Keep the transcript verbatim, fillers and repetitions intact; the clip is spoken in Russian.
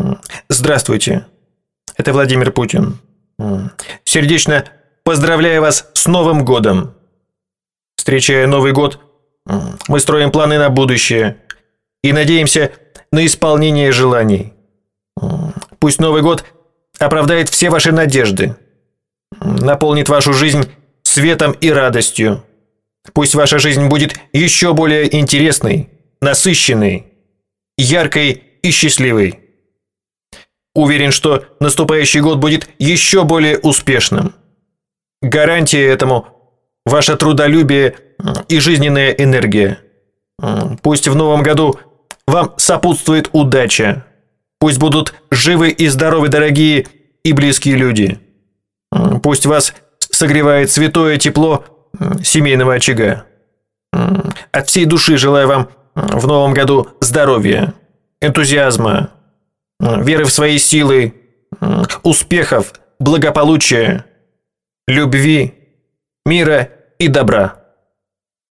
Здравствуйте, это Владимир Путин. Сердечно поздравляю вас с Новым годом. Встречая Новый год, мы строим планы на будущее и надеемся на исполнение желаний. Пусть Новый год оправдает все ваши надежды, наполнит вашу жизнь светом и радостью. Пусть ваша жизнь будет еще более интересной, насыщенной, яркой и счастливой. Уверен, что наступающий год будет еще более успешным. Гарантия этому – ваше трудолюбие и жизненная энергия. Пусть в новом году вам сопутствует удача. Пусть будут живы и здоровы дорогие и близкие люди. Пусть вас согревает святое тепло семейного очага. От всей души желаю вам в новом году здоровья, энтузиазма, веры в свои силы, успехов, благополучия, любви, мира и добра.